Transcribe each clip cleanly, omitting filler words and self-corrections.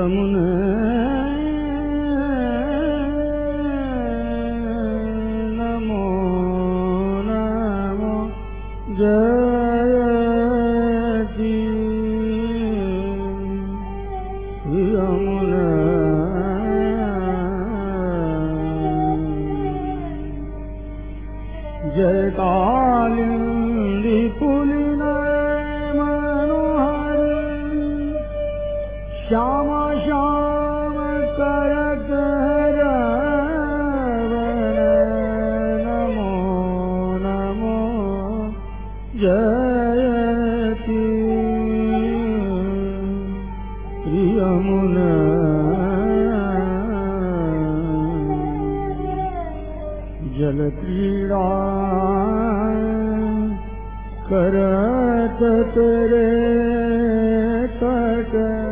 यमुने नमो नमो जयति यमुने जय कालिंदी पुलिनय मनोहर श्याम श्याम करत हरवन नमो नमो जयति यमुना जल क्रीड़ा करत तेरे तट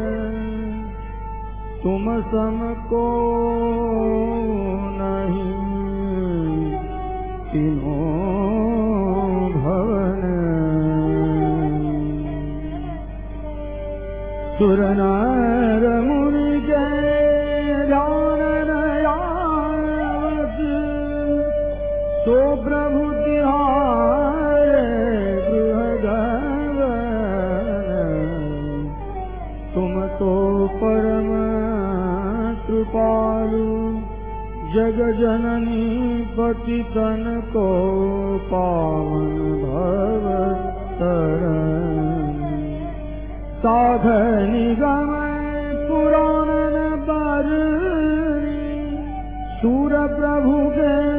तुम समको नहीं तीनों भवन सुर नर मुनि जय ध्यान नयावत सो प्रभु तिहारे गृह गवन तुम तो परम कृपालु जग जननी पतितन को पावन भव तरन साधन निगम पुराण बरनी सूर प्रभु के